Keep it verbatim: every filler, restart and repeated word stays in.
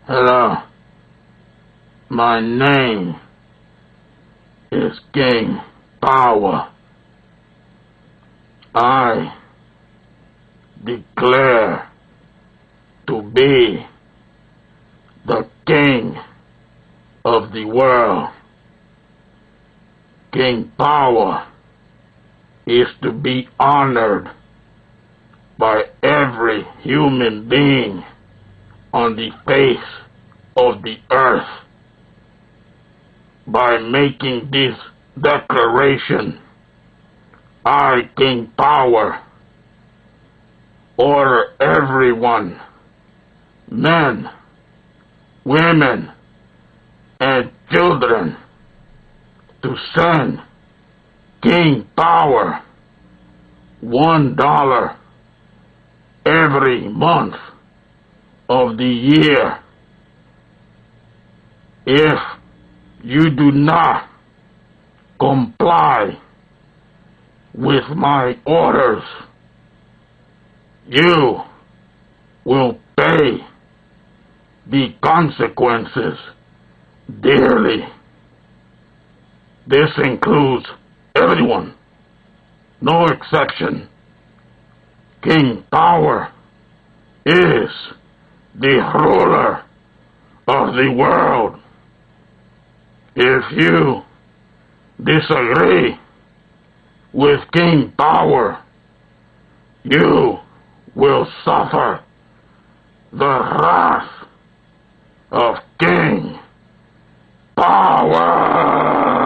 Hello, my name is King Power. I declare to be the king of the world. King Power is to be honored by every human being on the face of the earth. By making this declaration, I, King Power, order everyone, men, women, and children, to send King Power one dollar every month of the year. If you do not comply with my orders, you will pay the consequences dearly. This includes everyone, no exception. King Power is the ruler of the world. If you disagree with King Power, you will suffer the wrath of King Power.